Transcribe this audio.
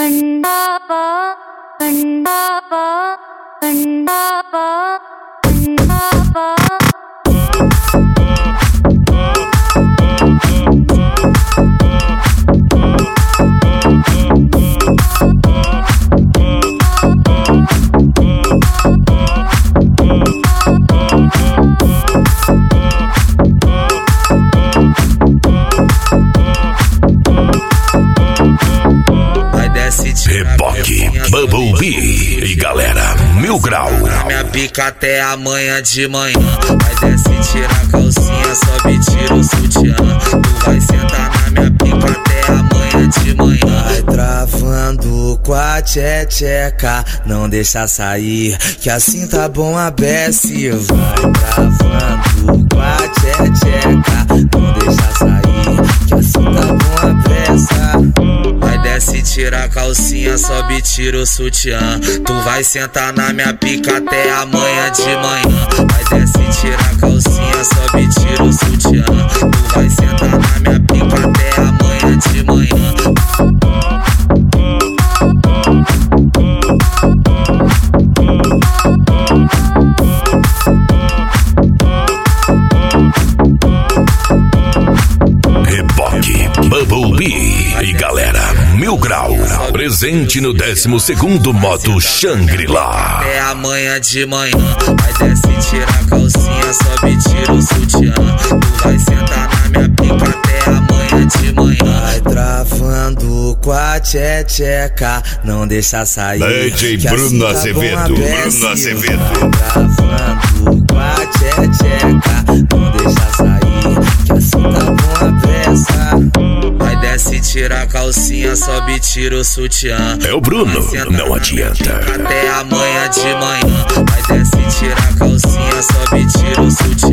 Reboque, Bumblebee e galera, Mil Grau. Minha pica até amanhã de manhã. Vai desce, tira a calcinha, sobe, tira o sutiã. Tu vai sentar na minha pica até amanhã de manhã. Vai travando com a tcheca, não deixa sair, que assim tá bom a BS. Vai travando com a tcheca, não deixa sair, que assim tá bom a pressa. Vai desce, tira a calcinha, sobe, tira o sutiã. Tu vai sentar na minha pica até amanhã de manhã. Vai desce, tira a calcinha, sobe, tira o sutiã. Tu vai sentar na minha pica até amanhã de manhã. Reboque, Bumblebee e galera, Mil Grau. Presente no 12º Moto Shangri-La. Até amanhã de manhã. Vai desce, tira a calcinha, sobe, tira o sutiã. Tu vai sentar na minha pica até amanhã de manhã. Vai travando com a tcheca, não deixa sair, DJ que Bruno assim tá Azevedo. bom a BS. Bruno Azevedo. Vai travando com a tcheca, não deixa sair, que assim tá bom a pressa. Vai desce, tira a calcinha, sobe, tira o sutiã. É o Bruno, não adianta. Até amanhã de manhã. Vai desce, tira a calcinha, sobe, tira o sutiã.